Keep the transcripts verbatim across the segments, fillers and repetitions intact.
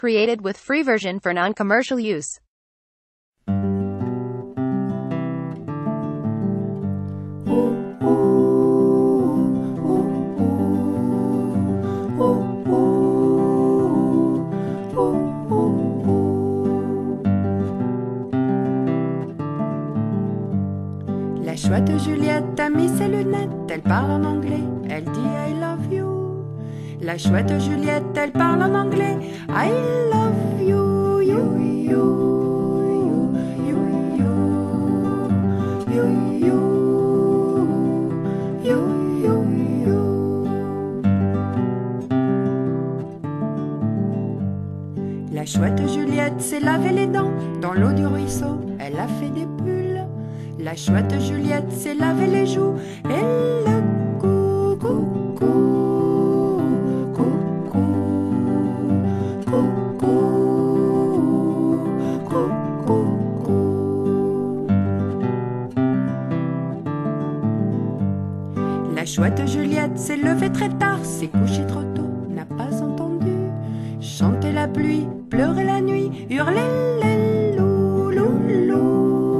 Created with free version for non-commercial use. La chouette Juliette a mis ses lunettes, elle parle en anglais, elle dit I love you. La chouette Juliette, elle parle en anglais, I love you, you, you, you, you, you, you, you, you, you, you. La chouette Juliette s'est lavé les dents dans l'eau du ruisseau, elle a fait des pulls. La chouette Juliette s'est lavé les joues et le cou, cou, cou, cou, cou, cou, cou, cou, cou. La chouette Juliette s'est levée très tard, s'est couchée trop tôt, n'a pas entendu chanter la pluie, pleurer la nuit, hurler les loups, loups, loups.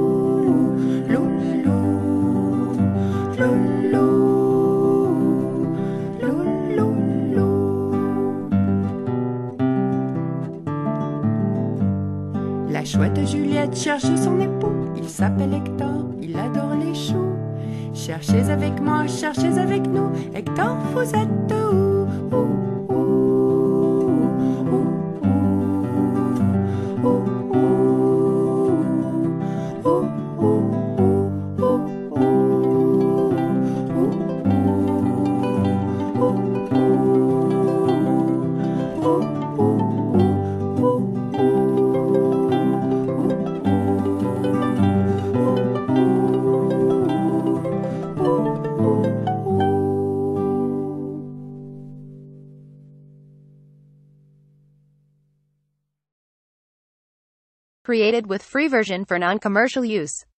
La chouette Juliette cherche son époux, il s'appelle Hector, il adore les choux. Cherchez avec moi, cherchez avec nous, Hector, vous êtes où? Où, où, où, où, où, Created with free version for non-commercial use.